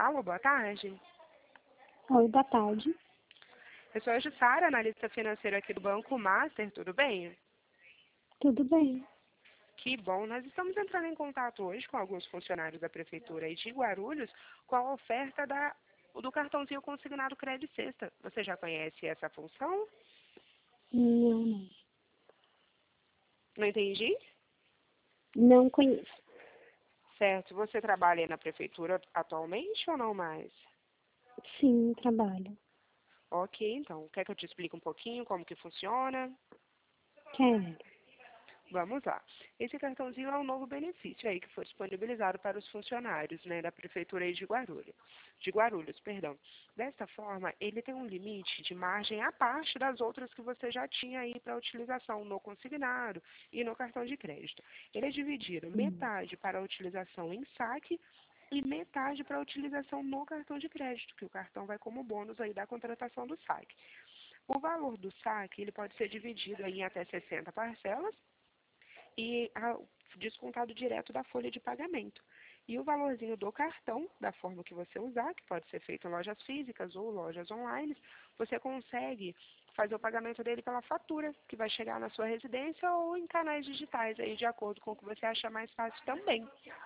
Alô, boa tarde. Oi, boa tarde. Eu sou a Jussara, analista financeira aqui do Banco Master, tudo bem? Tudo bem? Que bom, nós estamos entrando em contato hoje com alguns funcionários da Prefeitura aí de Guarulhos com a oferta do cartãozinho consignado Crédito Sexta. Você já conhece essa função? Não. Não entendi? Não conheço. Certo, você trabalha aí na Prefeitura atualmente ou não mais? Sim, trabalho. Ok, então, quer que eu te explique um pouquinho como que funciona? Quero. Vamos lá. Esse cartãozinho é um novo benefício aí que foi disponibilizado para os funcionários, né, da Prefeitura aí de Guarulhos. Perdão. Desta forma, ele tem um limite de margem à parte das outras que você já tinha aí para utilização no consignado e no cartão de crédito. Ele é dividido metade para a utilização em saque e metade para a utilização no cartão de crédito, que o cartão vai como bônus aí da contratação do saque. O valor do saque, ele pode ser dividido aí em até 60 parcelas, e descontado direto da folha de pagamento. E o valorzinho do cartão, da forma que você usar, que pode ser feito em lojas físicas ou lojas online, você consegue fazer o pagamento dele pela fatura, que vai chegar na sua residência ou em canais digitais, aí de acordo com o que você achar mais fácil também.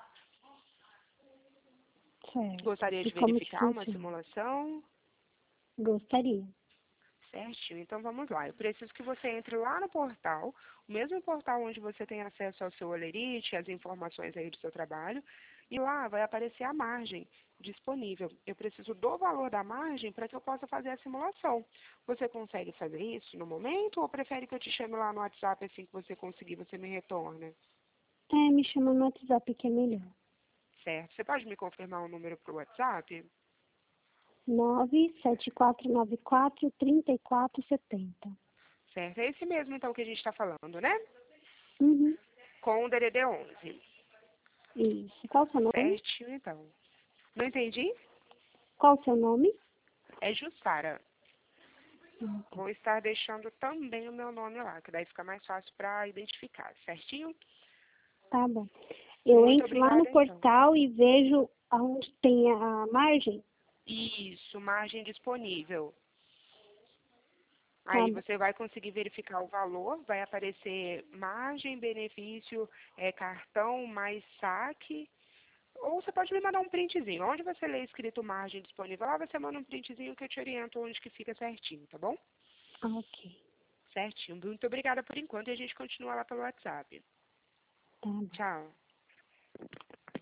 Certo. Gostaria E de como que verificar uma funciona? simulação? Gostaria. Certinho, então vamos lá. Eu preciso que você entre lá no portal, o mesmo portal onde você tem acesso ao seu Olerite, as informações aí do seu trabalho, e lá vai aparecer a margem disponível. Eu preciso do valor da margem para que eu possa fazer a simulação. Você consegue fazer isso no momento ou prefere que eu te chame lá no WhatsApp assim que você conseguir, você me retorna? Me chama no WhatsApp que é melhor. Certo. Você pode me confirmar o número para o WhatsApp? 97494-3470. Certo. É esse mesmo então que a gente está falando, né? Uhum. Com o DDD 11. Isso. Qual o seu nome? Certinho então. Não entendi? Qual o seu nome? É Jussara. Tá. Vou estar deixando também o meu nome lá, que daí fica mais fácil para identificar, certinho? Tá bom. Eu Muito entro lá no obrigada, então. portal e vejo aonde tem a margem? Isso, margem disponível. Tá Aí bom. você vai conseguir verificar o valor, vai aparecer margem, benefício, cartão mais saque. Ou você pode me mandar um printzinho. Onde você lê escrito margem disponível, lá você manda um printzinho que eu te oriento onde que fica certinho, tá bom? Ok. Certinho. Muito obrigada por enquanto e a gente continua lá pelo WhatsApp. Tá bom. Tchau.